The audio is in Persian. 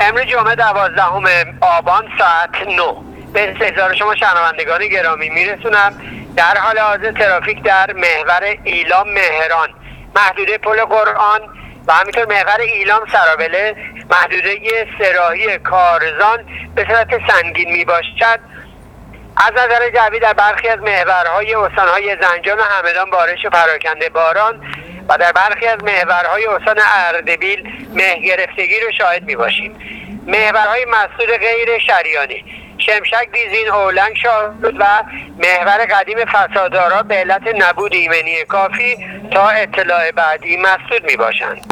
امروز جمعه 12 آبان ساعت 9 به انتظار شما شنوندگان گرامی میرسونم. در حال حاضر ترافیک در محور ایلام مهران، محدوده پل قرآن و همینطور محور ایلام سرابله، محدوده سراحی کارزان به صورت سنگین می باشد. از نظر جوی در برخی از محورهای استانهای زنجان و همدان بارش و پراکنده باران و در برخی از محورهای استان اردبیل مه گرفتگی رو شاهد می باشیم. محورهای مسدود غیر شریانی شمشک، دیزین، اولنگ، شاهرود و محور قدیم فسادارا به علت نبود ایمنی کافی تا اطلاع بعدی مسدود می باشند.